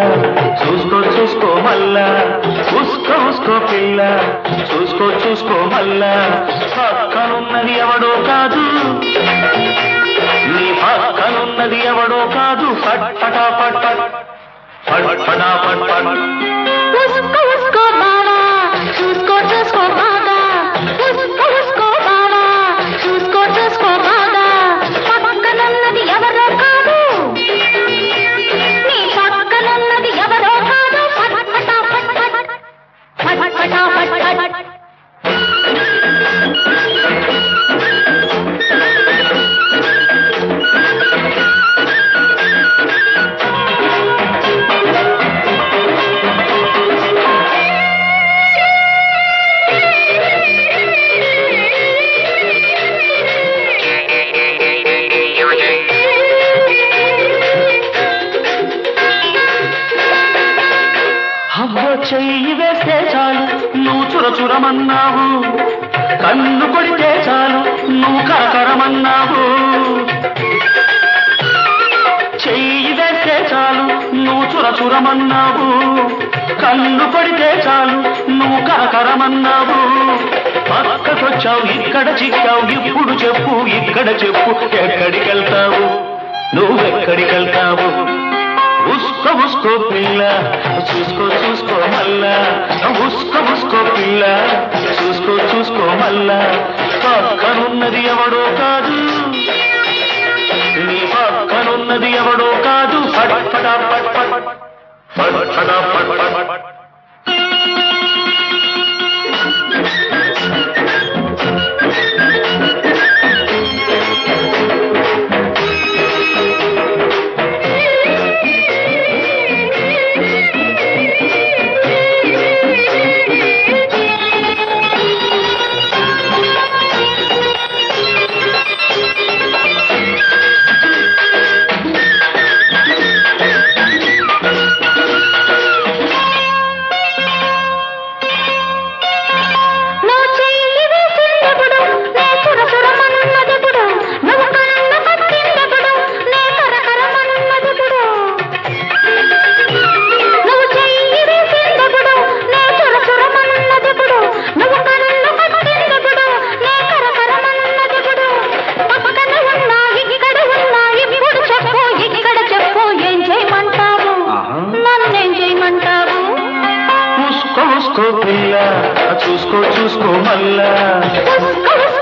చూసుకో చూసుకో మల్లా ఉస్కో ఉస్కో పిల్ల చూసుకో చూసుకో మల్లా పక్కనున్నది ఎవడో కాదు నీ పక్కనున్నది ఎవడో కాదు పట్ పటా పట్ పట్ పట్ పటా పట్ పట్ ఉస్కో ఉస్కో బావా చూసుకో చూసుకో బాగా ఉస్కో ఉస్కో బావా చూసుకో చూసుకో బాగా పక్కనున్నది ఎవరో కాదు నీ పక్కనున్నది ఎవరో కాదు పట్ పటా పట్ పట్ పట్ పటా పట్ పట్ చెయ్యి వేస్తే చాలు నువ్వు చురచురమన్నావు కన్ను కొడితే చాలు నువ్వు కరకరమన్నావు చెయ్యి వేస్తే చాలు నువ్వు చురచురమన్నావు కన్ను కొడితే చాలు నువ్వు కరకరమన్నావు పక్కకొచ్చావు ఇక్కడ చిక్కావు ఇప్పుడు చెప్పు ఇక్కడ చెప్పు ఎక్కడికెళ్తావు నువ్వెక్కడికెళ్తావు ఉస్కో ఉస్కో పిల్ల చూసుకో చూసుకో మల్లా ఉస్కో ఉస్కో పిల్ల చూసుకో చూసుకో మల్లా పక్కనున్నది ఎవడో కాదు నీ పక్కనున్నది ఎవడో కాదు పట్ పటా పట్ పట్ పట్ పటా పట్ పట్ పట్ చూసుకో పిల్ల చూసుకో చూసుకో మల్లా